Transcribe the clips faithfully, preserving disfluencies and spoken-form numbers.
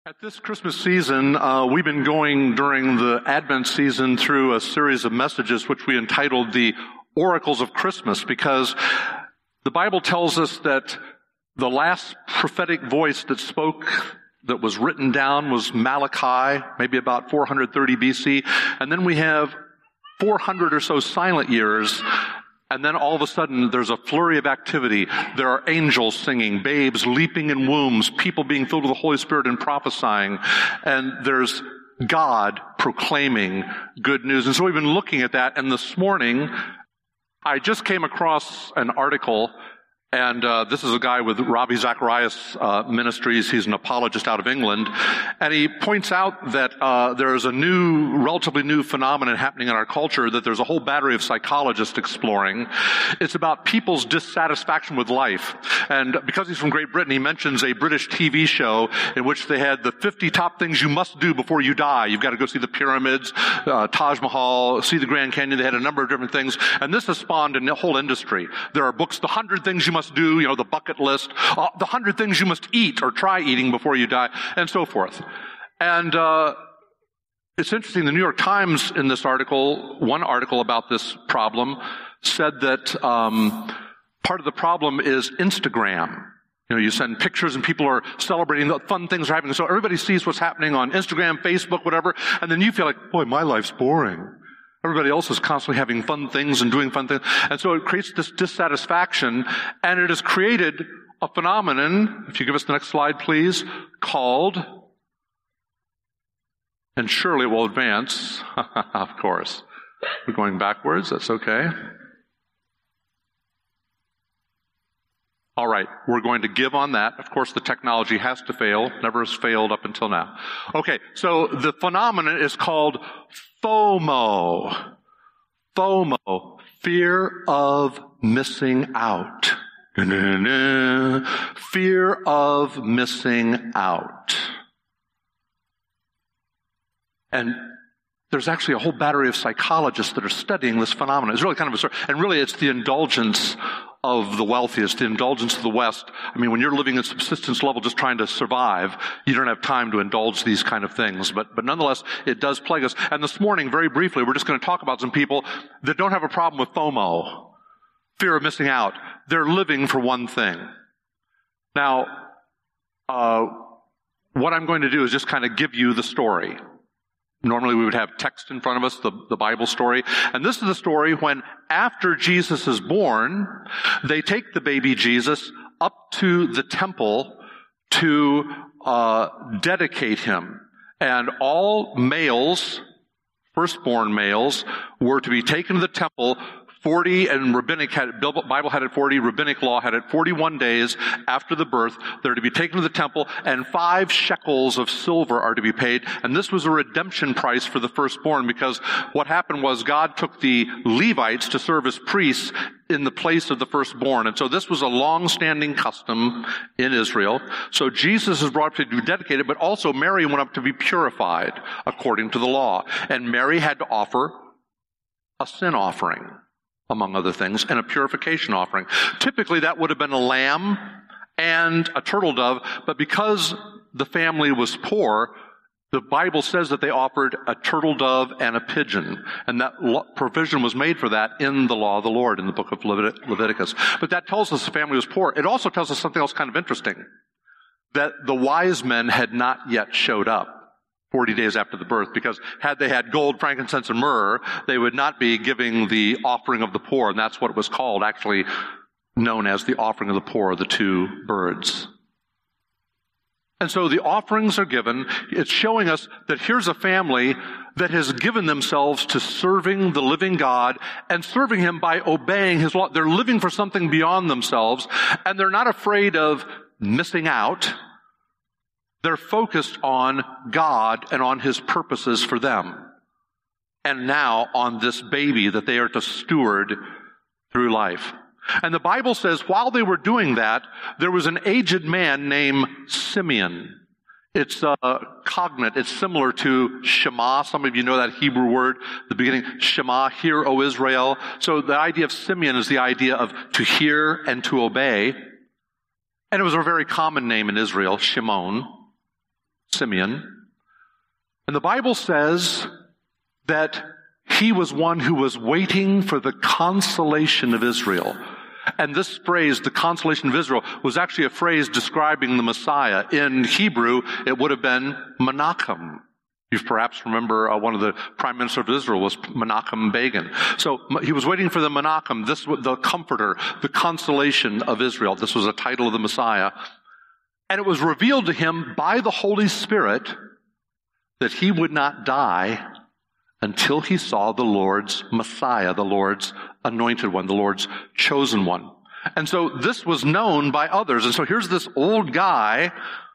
At this Christmas season, uh, we've been going during the Advent season through a series of messages which we entitled the Oracles of Christmas, because the Bible tells us that the last prophetic voice that spoke, that was written down, was Malachi, maybe about four hundred thirty B C, and then we have four hundred or so silent years. And then all of a sudden, there's a flurry of activity. There are angels singing, babes leaping in wombs, people being filled with the Holy Spirit and prophesying. And there's God proclaiming good news. And so we've been looking at that. And this morning, I just came across an article, and uh, this is a guy with Ravi Zacharias uh, Ministries. He's an apologist out of England. And he points out that uh, there is a new, relatively new phenomenon happening in our culture that there's a whole battery of psychologists exploring. It's about people's dissatisfaction with life. And because he's from Great Britain, he mentions a British T V show in which they had the fifty top things you must do before you die. You've got to go see the pyramids, uh, Taj Mahal, see the Grand Canyon. They had a number of different things. And this has spawned a whole industry. There are books, The Hundred Things You Must do, you know, the bucket list, uh, the hundred things you must eat or try eating before you die, and so forth. And uh, it's interesting, the New York Times in this article, one article about this problem, said that um, part of the problem is Instagram. You know, you send pictures and people are celebrating the fun things are happening. So everybody sees what's happening on Instagram, Facebook, whatever, and then you feel like, boy, my life's boring. Everybody else is constantly having fun things and doing fun things. And so it creates this dissatisfaction, and it has created a phenomenon, if you give us the next slide, please, called, and surely we'll advance, of course. We're going backwards, that's okay. All right, we're going to give on that. Of course, the technology has to fail. Never has failed up until now. Okay, so the phenomenon is called FOMO. FOMO, fear of missing out. Fear of missing out. And there's actually a whole battery of psychologists that are studying this phenomenon. It's really kind of a story. And really, it's the indulgence of the wealthy. It's the indulgence of the West. I mean, when you're living at subsistence level just trying to survive, you don't have time to indulge these kind of things. But, but nonetheless, it does plague us. And this morning, very briefly, we're just going to talk about some people that don't have a problem with FOMO, fear of missing out. They're living for one thing. Now, uh, what I'm going to do is just kind of give you the story. Normally we would have text in front of us, the, the Bible story. And this is the story when, after Jesus is born, they take the baby Jesus up to the temple to uh, dedicate him. And all males, firstborn males, were to be taken to the temple. forty, and rabbinic had, Bible had it forty, rabbinic law had it forty-one days after the birth. They're to be taken to the temple, and five shekels of silver are to be paid. And this was a redemption price for the firstborn, because what happened was God took the Levites to serve as priests in the place of the firstborn. And so this was a long-standing custom in Israel. So Jesus is brought up to be dedicated, but also Mary went up to be purified according to the law. And Mary had to offer a sin offering, among other things, and a purification offering. Typically, that would have been a lamb and a turtle dove, but because the family was poor, the Bible says that they offered a turtle dove and a pigeon, and that provision was made for that in the law of the Lord in the book of Levit- Leviticus. But that tells us the family was poor. It also tells us something else kind of interesting, that the wise men had not yet showed up forty days after the birth, because had they had gold, frankincense, and myrrh, they would not be giving the offering of the poor, and that's what it was called, actually known as the offering of the poor, the two birds. And so the offerings are given. It's showing us that here's a family that has given themselves to serving the living God and serving Him by obeying His law. They're living for something beyond themselves, and they're not afraid of missing out. They're focused on God and on His purposes for them. And now on this baby that they are to steward through life. And the Bible says while they were doing that, there was an aged man named Simeon. It's uh, cognate. It's similar to Shema. Some of you know that Hebrew word, the beginning, Shema, hear, O Israel. So the idea of Simeon is the idea of to hear and to obey. And it was a very common name in Israel, Shimon. Simeon. And the Bible says that he was one who was waiting for the consolation of Israel. And this phrase, the consolation of Israel, was actually a phrase describing the Messiah. In Hebrew, it would have been Menachem. You perhaps remember uh, one of the prime ministers of Israel was Menachem Begin. So he was waiting for the Menachem, this the comforter, the consolation of Israel. This was a title of the Messiah. And it was revealed to him by the Holy Spirit that he would not die until he saw the Lord's Messiah, the Lord's anointed one, the Lord's chosen one. And so this was known by others. And so here's this old guy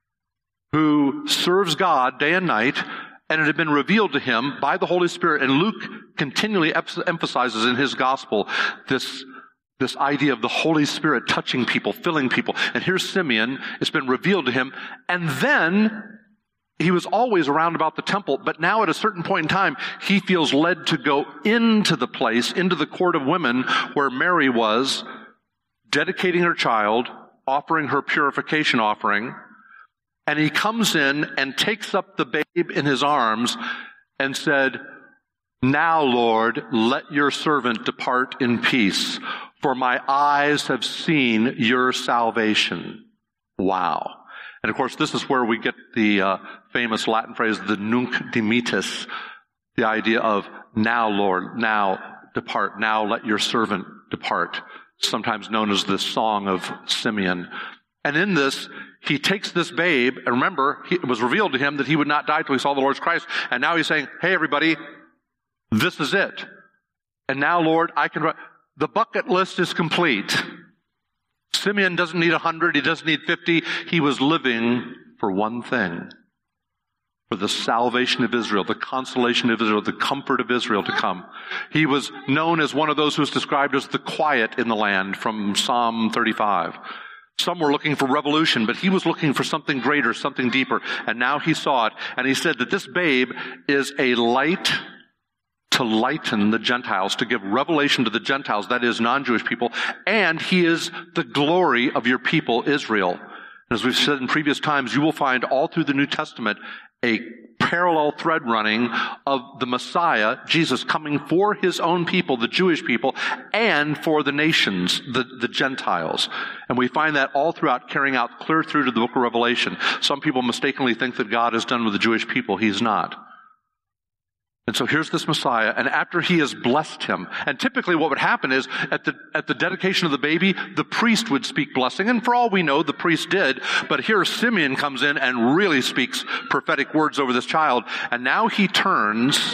who serves God day and night, and it had been revealed to him by the Holy Spirit. And Luke continually emphasizes in his gospel this, this idea of the Holy Spirit touching people, filling people. And here's Simeon. It's been revealed to him. And then he was always around about the temple, but now at a certain point in time, he feels led to go into the place, into the court of women where Mary was, dedicating her child, offering her purification offering. And he comes in and takes up the babe in his arms and said, "Now, Lord, let your servant depart in peace, for my eyes have seen your salvation." Wow. And of course, this is where we get the uh, famous Latin phrase, the nunc dimittis, the idea of, now, Lord, now depart, now let your servant depart, sometimes known as the Song of Simeon. And in this, he takes this babe, and remember, he, it was revealed to him that he would not die till he saw the Lord's Christ, and now he's saying, hey, everybody, this is it. And now, Lord, I can, the bucket list is complete. Simeon doesn't need a hundred, he doesn't need fifty. He was living for one thing, for the salvation of Israel, the consolation of Israel, the comfort of Israel to come. He was known as one of those who was described as the quiet in the land from Psalm thirty-five. Some were looking for revolution, but he was looking for something greater, something deeper. And now he saw it, and he said that this babe is a light to lighten the Gentiles, to give revelation to the Gentiles, that is, non-Jewish people, and he is the glory of your people, Israel. And as we've said in previous times, you will find all through the New Testament a parallel thread running of the Messiah, Jesus, coming for his own people, the Jewish people, and for the nations, the, the Gentiles. And we find that all throughout, carrying out clear through to the book of Revelation. Some people mistakenly think that God is done with the Jewish people. He's not. And so here's this Messiah, and after he has blessed him, and typically what would happen is, at the, at the dedication of the baby, the priest would speak blessing, and for all we know, the priest did, but here Simeon comes in and really speaks prophetic words over this child, and now he turns,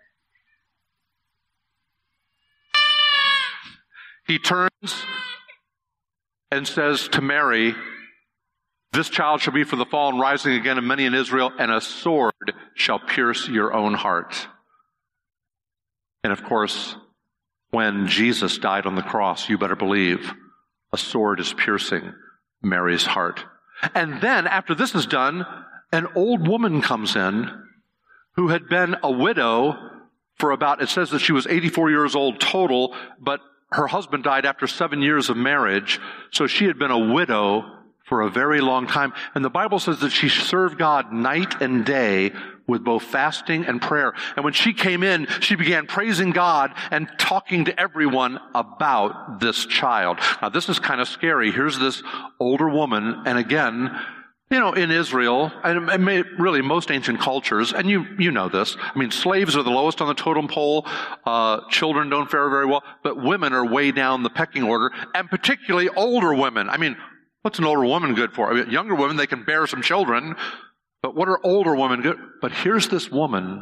he turns and says to Mary, "This child shall be for the fall and rising again of many in Israel, and a sword shall pierce your own heart." And of course, when Jesus died on the cross, you better believe, a sword is piercing Mary's heart. And then, after this is done, an old woman comes in who had been a widow for about, it says that she was eighty-four years old total, but her husband died after seven years of marriage, so she had been a widow for a very long time. And the Bible says that she served God night and day with both fasting and prayer. And when she came in, she began praising God and talking to everyone about this child. Now, this is kind of scary. Here's this older woman, and again, you know, in Israel, and really most ancient cultures, and you you know this, I mean, slaves are the lowest on the totem pole, uh, children don't fare very well, but women are way down the pecking order, and particularly older women. I mean, what's an older woman good for? I mean, younger women, they can bear some children, but what are older women good? But here's this woman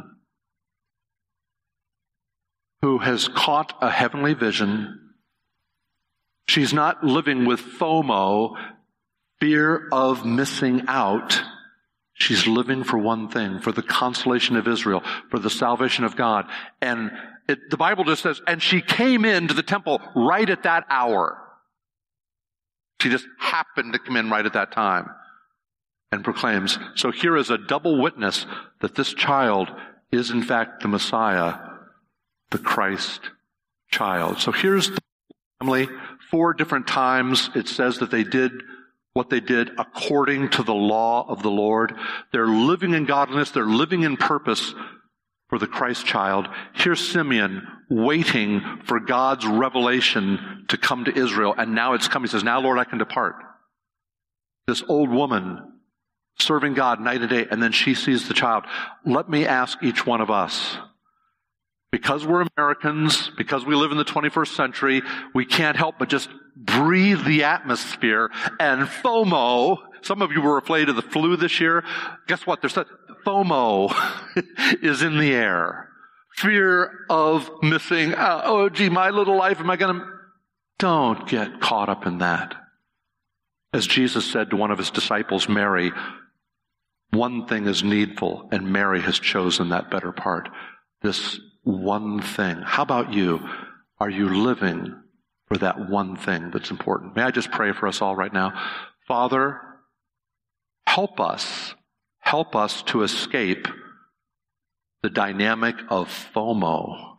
who has caught a heavenly vision. She's not living with FOMO, fear of missing out. She's living for one thing, for the consolation of Israel, for the salvation of God. And it, the Bible just says, and she came into the temple right at that hour. She just happened to come in right at that time and proclaims. So here is a double witness that this child is in fact the Messiah, the Christ child. So here's the family. Four different times it says that they did what they did according to the law of the Lord. They're living in godliness. They're living in purpose for the Christ child. Here's Simeon waiting for God's revelation to come to Israel. And now it's come. He says, now, Lord, I can depart. This old woman serving God night and day, and then she sees the child. Let me ask each one of us, because we're Americans, because we live in the twenty-first century, we can't help but just breathe the atmosphere and FOMO. Some of you were afraid of the flu this year. Guess what? There's that FOMO is in the air. Fear of missing out. Oh, gee, my little life, am I going to... Don't get caught up in that. As Jesus said to one of his disciples, Mary, one thing is needful, and Mary has chosen that better part. This one thing. How about you? Are you living for that one thing that's important? May I just pray for us all right now? Father, help us, help us to escape the dynamic of FOMO.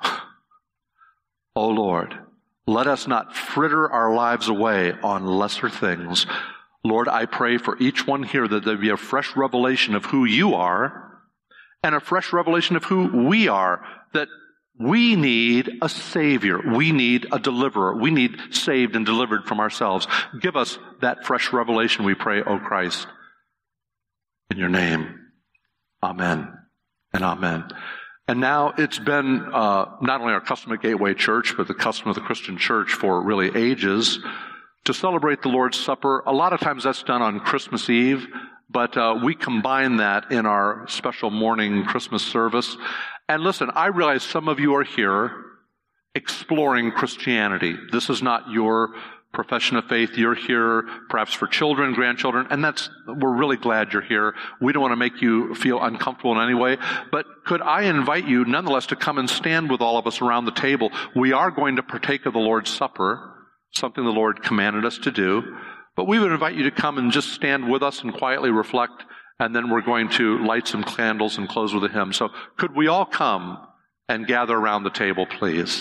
Oh Lord, let us not fritter our lives away on lesser things. Lord, I pray for each one here that there be a fresh revelation of who you are and a fresh revelation of who we are, that we need a Savior. We need a deliverer. We need saved and delivered from ourselves. Give us that fresh revelation, we pray, O Christ. In your name, amen and amen. And now it's been uh, not only our custom at Gateway Church, but the custom of the Christian church for really ages to celebrate the Lord's Supper. A lot of times that's done on Christmas Eve, but uh, we combine that in our special morning Christmas service. And listen, I realize some of you are here exploring Christianity. This is not your profession of faith. You're here perhaps for children, grandchildren, and that's, we're really glad you're here. We don't want to make you feel uncomfortable in any way, but could I invite you nonetheless to come and stand with all of us around the table? We are going to partake of the Lord's Supper, something the Lord commanded us to do, but we would invite you to come and just stand with us and quietly reflect, and then we're going to light some candles and close with a hymn. So could we all come and gather around the table, please?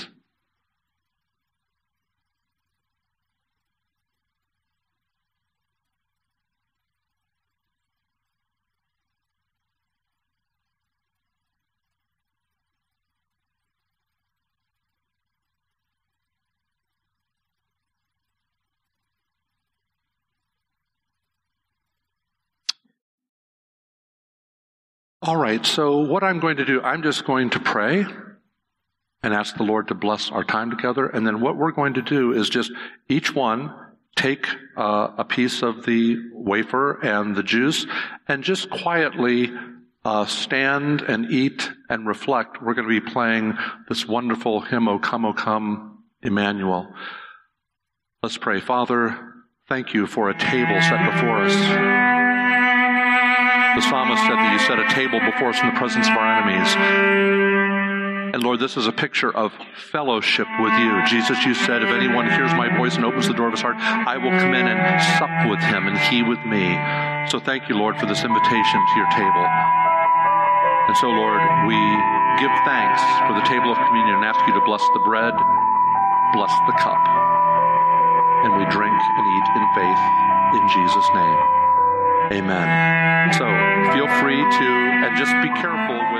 All right, so what I'm going to do, I'm just going to pray and ask the Lord to bless our time together. And then what we're going to do is just each one take uh, a piece of the wafer and the juice and just quietly uh, stand and eat and reflect. We're going to be playing this wonderful hymn, O Come, O Come, Emmanuel. Let's pray. Father, thank you for a table set before us. The psalmist said that you set a table before us in the presence of our enemies. And Lord, this is a picture of fellowship with you. Jesus, you said, if anyone hears my voice and opens the door of his heart, I will come in and sup with him and he with me. So thank you, Lord, for this invitation to your table. And so, Lord, we give thanks for the table of communion and ask you to bless the bread, bless the cup, and we drink and eat in faith in Jesus' name. Amen. So feel free to, and just be careful with